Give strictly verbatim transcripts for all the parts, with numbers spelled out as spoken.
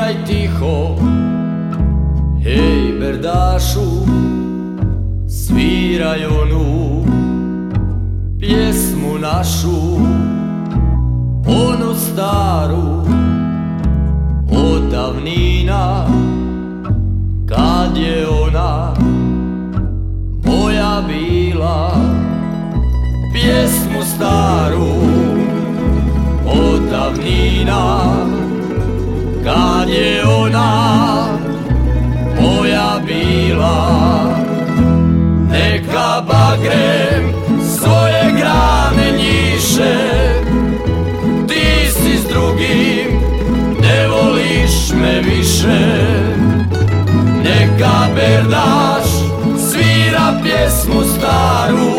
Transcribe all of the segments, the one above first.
Sviraj tiho, hej berdašu, sviraj onu pjesmu našu, onu staru od davnina, kad je ona moja bila. Pjesmu staru od davnina, kad je ona moja bila. Neka bagrem svoje grane njiše, ti si s drugim, ne voliš me više. Neka berdaš svira pjesmu staru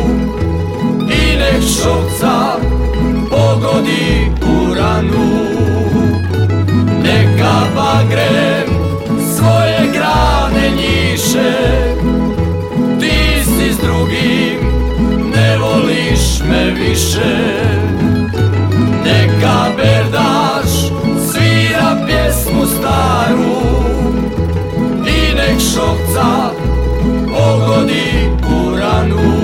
i nek šokca pogodi u ranu. Neka bagrem svoje grane njiše, ti si s drugim, ne voliš me više. Neka berdaš svira pjesmu staru i nek šokca pogodi u ranu.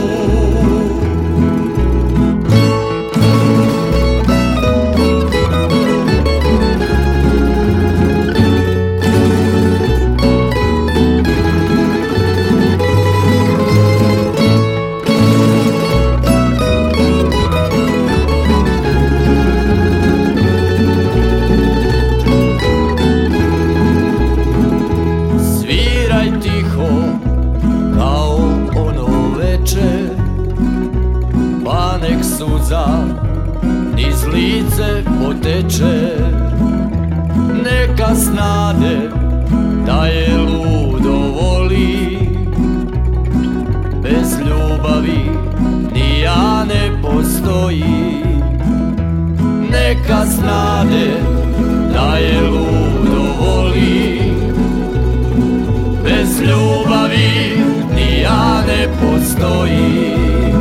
Pa nek suza niz lice poteče, neka snade da je ludo voli. Bez ljubavi ni ja ne postoji. Neka snade da je ludo voli. Bez ljubavi ni ja ne postoji.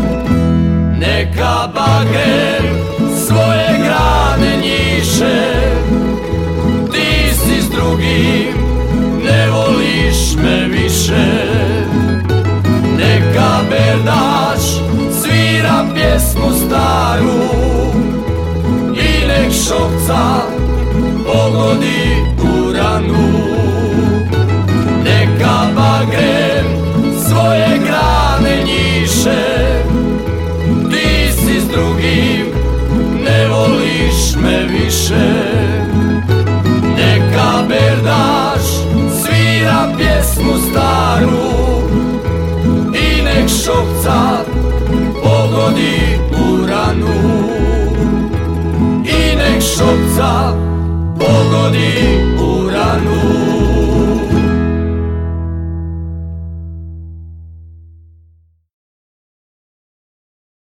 Neka bagrem svoje grane njiše, ti si s drugim, ne voliš me više. Neka berdaš svira pjesmu staru i nek šokca pogodi u ranu. Neka bagrem svoje grane njiše, ti si s drugim, ne voliš me više. Neka berdaš svira pjesmu staru i nek šokca